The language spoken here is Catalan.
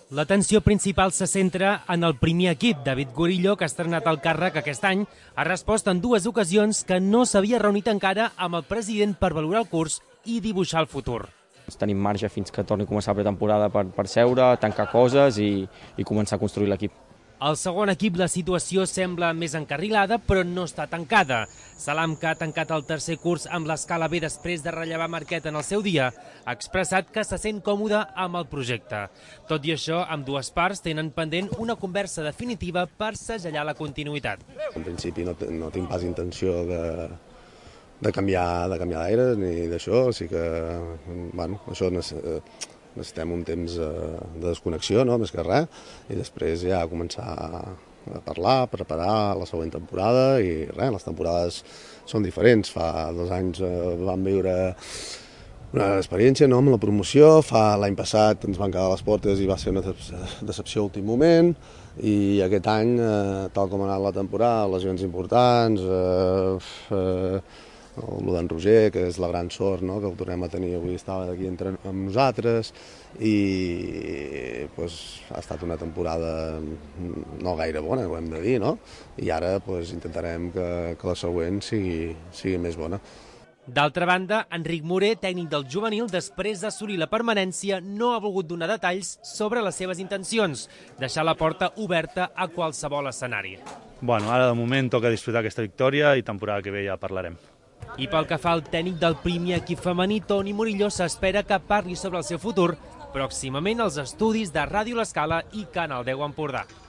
L'atenció principal se centra en el primer equip. David Gorillo, que ha estrenat el càrrec aquest any, ha respost en dues ocasions que no s'havia reunit encara amb el president per valorar el curs i dibuixar el futur. Tenim marge fins que torni a començar la pretemporada per seure, tancar coses i començar a construir l'equip. Al segon equip la situació sembla més encarrilada, però no està tancada. Salam, que ha tancat el tercer curs amb l'escala B després de rellevar Marquet en el seu dia, ha expressat que se sent còmode amb el projecte. Tot i això, ambdues parts tenen pendent una conversa definitiva per segellar la continuïtat. En principi no tinc pas intenció de canviar d'aires ni d'això, o sigui que això necessitem un temps de desconnexió, més que res, i després ja començar a parlar, a preparar la següent temporada, i res, les temporades són diferents. Fa 2 anys vam viure una experiència amb la promoció, l'any passat ens van quedar a les portes i va ser una decepció a últim moment, i aquest any, tal com ha anat la temporada, lesions importants, d'en Roger, que és la gran sort, que el tornem a tenir avui, estava aquí amb nosaltres, i ha estat una temporada no gaire bona, ho hem de dir, i ara intentarem que la següent sigui més bona. D'altra banda, Enric Moré, tècnic del juvenil, després d'assolir la permanència, no ha volgut donar detalls sobre les seves intencions, deixar la porta oberta a qualsevol escenari. Ara de moment toca disfrutar aquesta victòria i temporada que ve ja parlarem. I pel que fa al tècnic del primer equip femení, Toni Murillo, s'espera que parli sobre el seu futur pròximament als estudis de Ràdio L'Escala i Canal 10 Empordà.